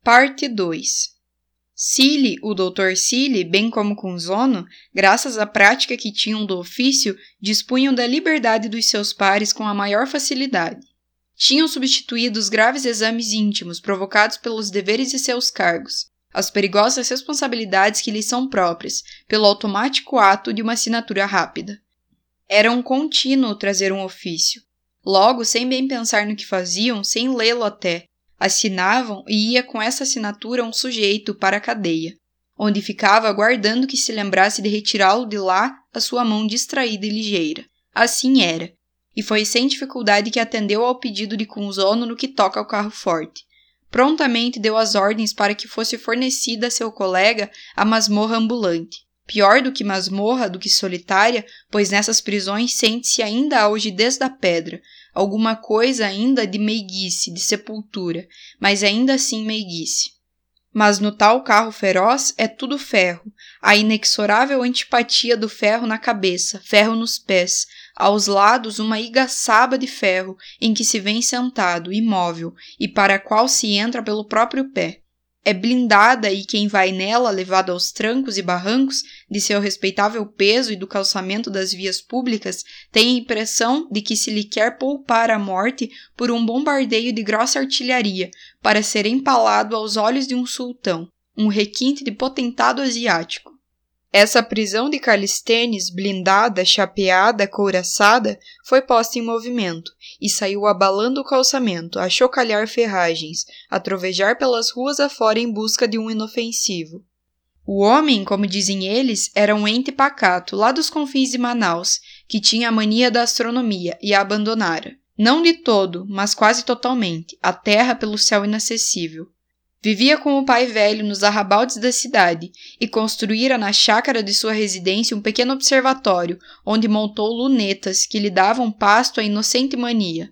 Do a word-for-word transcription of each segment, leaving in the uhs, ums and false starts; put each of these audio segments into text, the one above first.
Parte dois. Seeley, o doutor Seeley, bem como Cuzono, graças à prática que tinham do ofício, dispunham da liberdade dos seus pares com a maior facilidade. Tinham substituído os graves exames íntimos provocados pelos deveres de seus cargos, as perigosas responsabilidades que lhes são próprias, pelo automático ato de uma assinatura rápida. Era um contínuo trazer um ofício. Logo, sem bem pensar no que faziam, sem lê-lo até, assinavam e ia com essa assinatura um sujeito para a cadeia, onde ficava aguardando que se lembrasse de retirá-lo de lá a sua mão distraída e ligeira. Assim era, e foi sem dificuldade que atendeu ao pedido de Cuzono no que toca ao carro forte. Prontamente deu as ordens para que fosse fornecida a seu colega a masmorra ambulante. Pior do que masmorra, do que solitária, pois nessas prisões sente-se ainda a algidez da pedra, alguma coisa ainda de meiguice, de sepultura, mas ainda assim meiguice. Mas no tal carro feroz é tudo ferro, a inexorável antipatia do ferro na cabeça, ferro nos pés, aos lados uma igaçaba de ferro em que se vem sentado, imóvel, e para a qual se entra pelo próprio pé. É blindada e quem vai nela, levado aos trancos e barrancos de seu respeitável peso e do calçamento das vias públicas, tem a impressão de que se lhe quer poupar a morte por um bombardeio de grossa artilharia, para ser empalado aos olhos de um sultão, um requinte de potentado asiático. Essa prisão de Callisthenes, blindada, chapeada, couraçada, foi posta em movimento, e saiu abalando o calçamento, a chocalhar ferragens, a trovejar pelas ruas afora em busca de um inofensivo. O homem, como dizem eles, era um ente pacato, lá dos confins de Manaus, que tinha a mania da astronomia e a abandonara. Não de todo, mas quase totalmente, a terra pelo céu inacessível. Vivia com o pai velho nos arrabaldes da cidade e construíra na chácara de sua residência um pequeno observatório, onde montou lunetas que lhe davam pasto à inocente mania.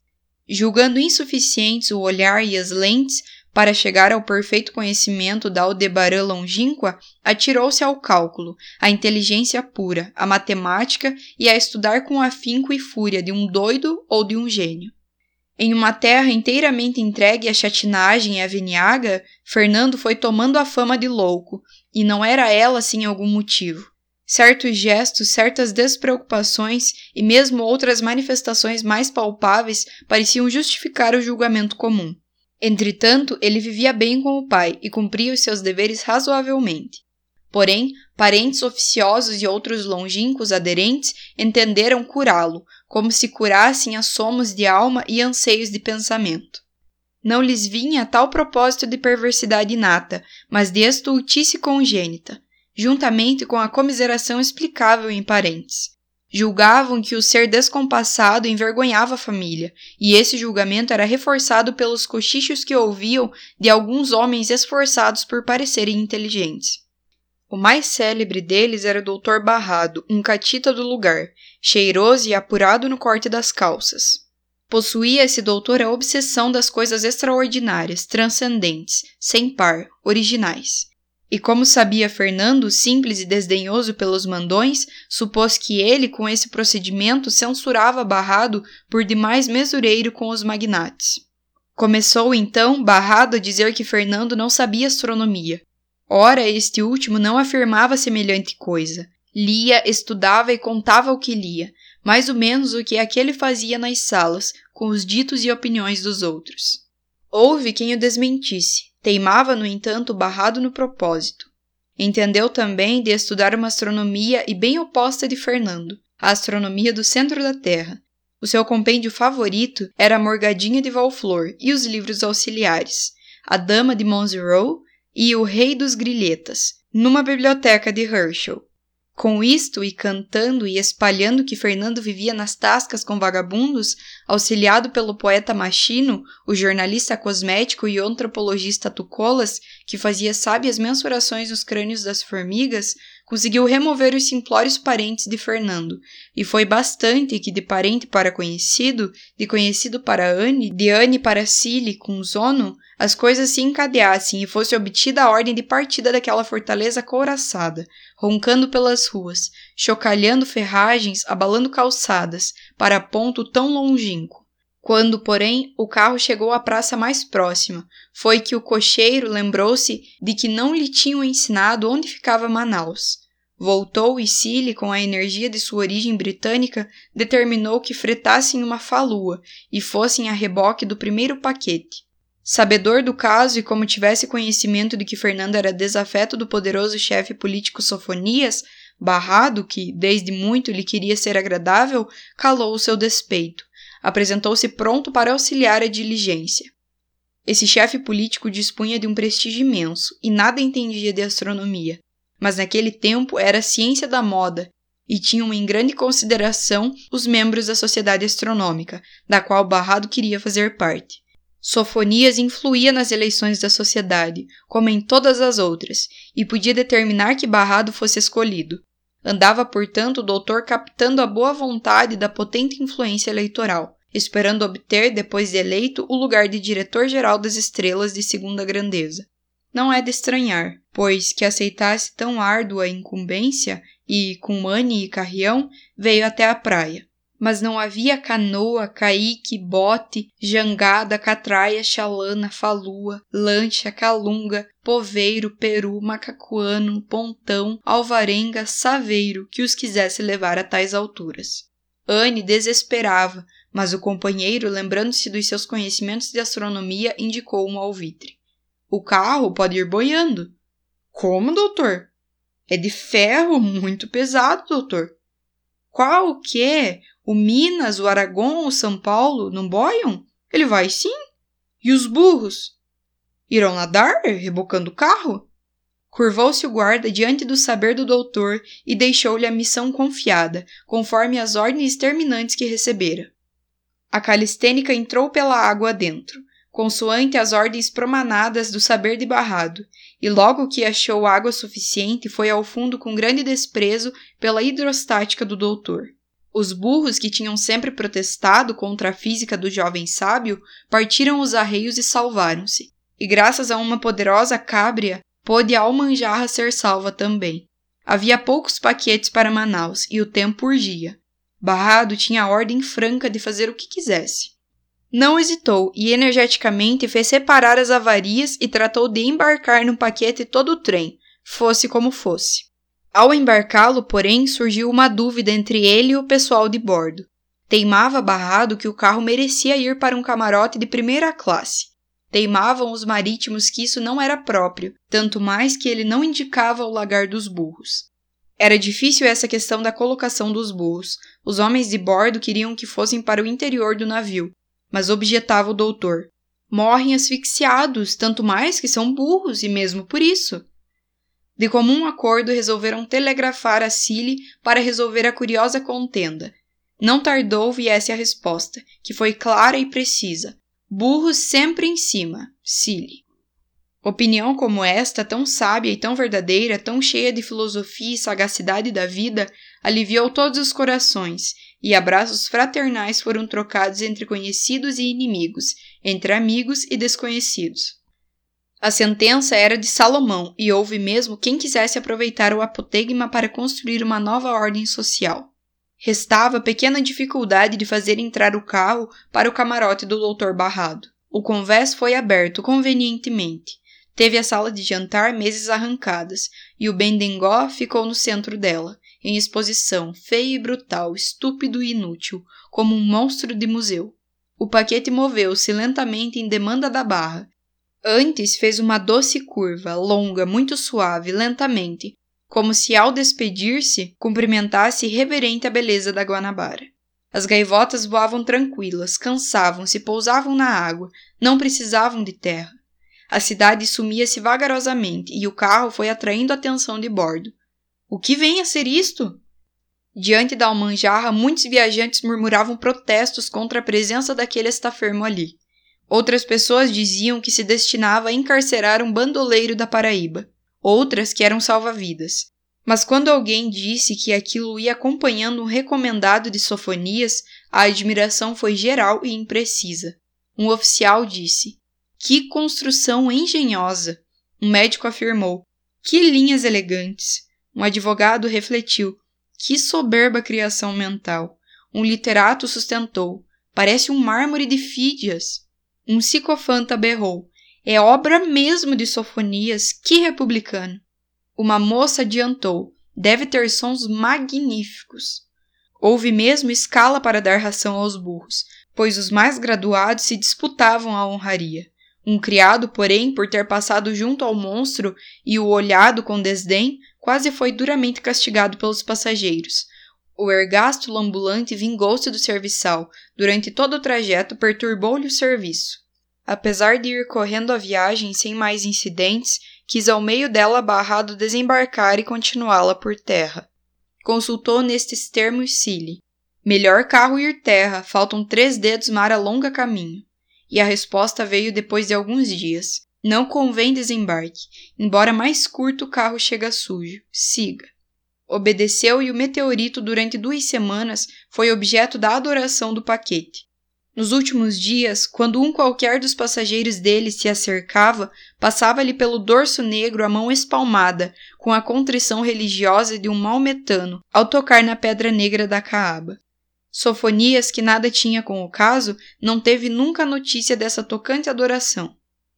Julgando insuficientes o olhar e as lentes para chegar ao perfeito conhecimento da Aldebaran longínqua, atirou-se ao cálculo, à inteligência pura, à matemática e a estudar com afinco e fúria de um doido ou de um gênio. Em uma terra inteiramente entregue à chatinagem e à veniaga, Fernando foi tomando a fama de louco, e não era ela sem algum motivo. Certos gestos, certas despreocupações e mesmo outras manifestações mais palpáveis pareciam justificar o julgamento comum. Entretanto, ele vivia bem com o pai e cumpria os seus deveres razoavelmente. Porém, parentes oficiosos e outros longínquos aderentes entenderam curá-lo, como se curassem assomos de alma e anseios de pensamento. Não lhes vinha tal propósito de perversidade inata, mas de estultice congênita, juntamente com a comiseração explicável em parentes. Julgavam que o ser descompassado envergonhava a família, e esse julgamento era reforçado pelos cochichos que ouviam de alguns homens esforçados por parecerem inteligentes. O mais célebre deles era o doutor Barrado, um catita do lugar, cheiroso e apurado no corte das calças. Possuía esse doutor a obsessão das coisas extraordinárias, transcendentes, sem par, originais. E como sabia Fernando, simples e desdenhoso pelos mandões, supôs que ele, com esse procedimento, censurava Barrado por demais mesureiro com os magnates. Começou, então, Barrado a dizer que Fernando não sabia astronomia. Ora, este último não afirmava semelhante coisa. Lia, estudava e contava o que lia, mais ou menos o que aquele fazia nas salas, com os ditos e opiniões dos outros. Houve quem o desmentisse, teimava, no entanto, Barrado no propósito. Entendeu também de estudar uma astronomia e bem oposta de Fernando, a astronomia do centro da Terra. O seu compêndio favorito era a Morgadinha de Valflor e os livros auxiliares, a Dama de Monzerow e o Rei dos Grilhetas, numa biblioteca de Herschel. Com isto, e cantando e espalhando que Fernando vivia nas tascas com vagabundos, auxiliado pelo poeta Machino, o jornalista cosmético e o antropologista Tucolas, que fazia sábias mensurações nos crânios das formigas, conseguiu remover os simplórios parentes de Fernando, e foi bastante que de parente para conhecido, de conhecido para Anne, de Anne para Seeley com Zono, as coisas se encadeassem e fosse obtida a ordem de partida daquela fortaleza couraçada, roncando pelas ruas, chocalhando ferragens, abalando calçadas, para ponto tão longínquo. Quando, porém, o carro chegou à praça mais próxima, foi que o cocheiro lembrou-se de que não lhe tinham ensinado onde ficava Manaus. Voltou e Seeley, com a energia de sua origem britânica, determinou que fretassem uma falua e fossem a reboque do primeiro paquete. Sabedor do caso e como tivesse conhecimento de que Fernando era desafeto do poderoso chefe político Sofonias, Barrado, que desde muito lhe queria ser agradável, calou o seu despeito. Apresentou-se pronto para auxiliar a diligência. Esse chefe político dispunha de um prestígio imenso e nada entendia de astronomia, mas naquele tempo era a ciência da moda e tinham em grande consideração os membros da Sociedade Astronômica, da qual Barrado queria fazer parte. Sofonias influía nas eleições da sociedade, como em todas as outras, e podia determinar que Barrado fosse escolhido. Andava, portanto, o doutor captando a boa vontade da potente influência eleitoral, esperando obter, depois de eleito, o lugar de diretor-geral das estrelas de segunda grandeza. Não é de estranhar, pois que aceitasse tão árdua incumbência e, com mane e carrião, veio até a praia. Mas não havia canoa, caique, bote, jangada, catraia, chalana, falua, lancha, calunga, poveiro, peru, macacuano, pontão, alvarenga, saveiro que os quisesse levar a tais alturas. Anne desesperava, mas o companheiro, lembrando-se dos seus conhecimentos de astronomia, indicou um alvitre. O carro pode ir boiando. Como, doutor? É de ferro, muito pesado, doutor. Qual o quê? O Minas, o Aragon, o São Paulo não boiam? Ele vai sim. E os burros? Irão nadar, rebocando o carro? Curvou-se o guarda diante do saber do doutor e deixou-lhe a missão confiada, conforme as ordens terminantes que recebera. A calistênica entrou pela água adentro, consoante as ordens promanadas do saber de Barrado, e logo que achou água suficiente foi ao fundo com grande desprezo pela hidrostática do doutor. Os burros, que tinham sempre protestado contra a física do jovem sábio, partiram os arreios e salvaram-se, e graças a uma poderosa cábria, pôde a Almanjarra ser salva também. Havia poucos paquetes para Manaus, e o tempo urgia. Barrado tinha a ordem franca de fazer o que quisesse. Não hesitou e energeticamente fez separar as avarias e tratou de embarcar no paquete todo o trem, fosse como fosse. Ao embarcá-lo, porém, surgiu uma dúvida entre ele e o pessoal de bordo. Teimava Barrado que o carro merecia ir para um camarote de primeira classe. Teimavam os marítimos que isso não era próprio, tanto mais que ele não indicava o lagar dos burros. Era difícil essa questão da colocação dos burros. Os homens de bordo queriam que fossem para o interior do navio, mas objetava o doutor. Morrem asfixiados, tanto mais que são burros, e mesmo por isso. De comum acordo, resolveram telegrafar a Seeley para resolver a curiosa contenda. Não tardou viesse a resposta, que foi clara e precisa. Burros sempre em cima, Seeley. Opinião como esta, tão sábia e tão verdadeira, tão cheia de filosofia e sagacidade da vida, aliviou todos os corações, e abraços fraternais foram trocados entre conhecidos e inimigos, entre amigos e desconhecidos. A sentença era de Salomão, e houve mesmo quem quisesse aproveitar o apotegma para construir uma nova ordem social. Restava a pequena dificuldade de fazer entrar o carro para o camarote do doutor Barrado. O convés foi aberto convenientemente. Teve a sala de jantar mesas arrancadas, e o bendengó ficou no centro dela, em exposição, feio e brutal, estúpido e inútil, como um monstro de museu. O paquete moveu-se lentamente em demanda da barra. Antes fez uma doce curva, longa, muito suave, lentamente, como se ao despedir-se, cumprimentasse reverente a beleza da Guanabara. As gaivotas voavam tranquilas, cansavam-se, pousavam na água, não precisavam de terra. A cidade sumia-se vagarosamente e o carro foi atraindo a atenção de bordo. O que vem a ser isto? Diante da Almanjarra, muitos viajantes murmuravam protestos contra a presença daquele estafermo ali. Outras pessoas diziam que se destinava a encarcerar um bandoleiro da Paraíba. Outras que eram salva-vidas. Mas quando alguém disse que aquilo ia acompanhando um recomendado de Sofonias, a admiração foi geral e imprecisa. Um oficial disse: "Que construção engenhosa!" Um médico afirmou: "Que linhas elegantes!" Um advogado refletiu: "Que soberba criação mental!" Um literato sustentou: Parece um mármore de Fídias. Um psicofanta berrou. É obra mesmo de Sofonias, que republicano. Uma moça adiantou. Deve ter sons magníficos. Houve mesmo escala para dar ração aos burros, pois os mais graduados se disputavam a honraria. Um criado, porém, por ter passado junto ao monstro e o olhado com desdém, quase foi duramente castigado pelos passageiros. O ergástulo ambulante vingou-se do serviçal. Durante todo o trajeto perturbou-lhe o serviço. Apesar de ir correndo a viagem sem mais incidentes, quis ao meio dela barrado desembarcar e continuá-la por terra. Consultou nestes termos Cile. Melhor carro ir terra, faltam três dedos mar a longa caminho. E a resposta veio depois de alguns dias. Não convém desembarque. Embora mais curto o carro chega sujo. Siga. Obedeceu e o meteorito durante duas semanas foi objeto da adoração do paquete. Nos últimos dias, quando um qualquer dos passageiros dele se acercava, passava-lhe pelo dorso negro a mão espalmada, com a contrição religiosa de um maometano, ao tocar na pedra negra da Caaba. Sofonias, que nada tinha com o caso, não teve nunca notícia dessa tocante adoração.